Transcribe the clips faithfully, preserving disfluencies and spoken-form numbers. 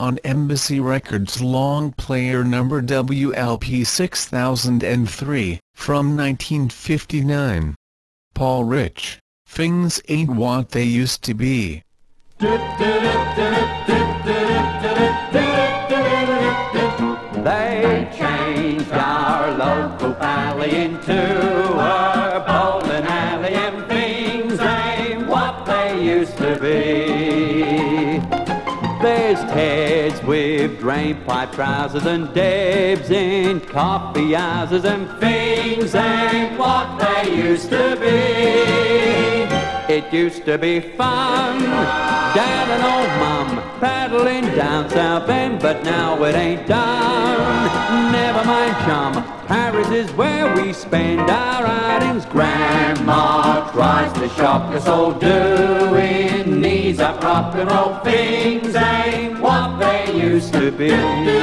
on Embassy Records long player number W L P six thousand three, from nineteen fifty-nine. Paul Rich, "Things Ain't What They Used to Be." They changed our local valley into a bowling alley, and things ain't what they used to be. There's Teds with drainpipe trousers and Debs in coffee houses, and things ain't what they used to be. It used to be fun, Dad and old Mum paddling down South End, but now it ain't done. Never mind, chum, Paris is where we spend our outings. Grandma tries to shock us all, doing knees up rock and roll. Things ain't what they used to be.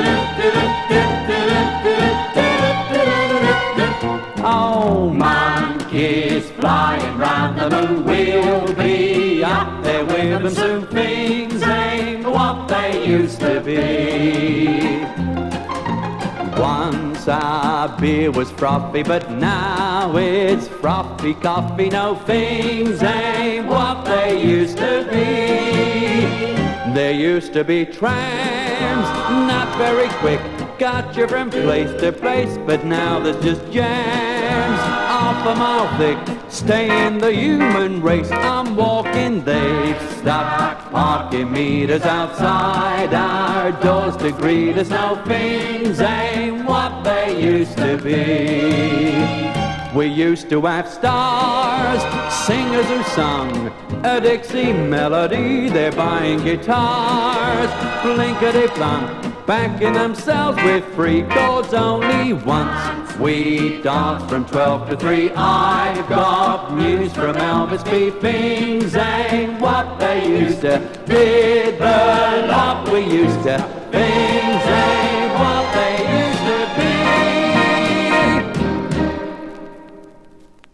Oh, monkeys flying round the moon, we'll be up there with them soon. Things ain't what they used to be. Once our beer was frothy, but now it's frothy coffee. No, things ain't what they used to be. There used to be trams, not very quick, got you from place to place, but now there's just jams, half a mile thick, stay in the human race. I'm walking, they've stuck parking meters outside our doors to greet us. No, things ain't what they used to be. We used to have stars, singers who sung a Dixie melody. They're buying guitars, blinkety-blunk, backing themselves with free chords only once. We danced from twelve to three. I've got news from Elvis B. Things ain't what they used to be. The love we used to be.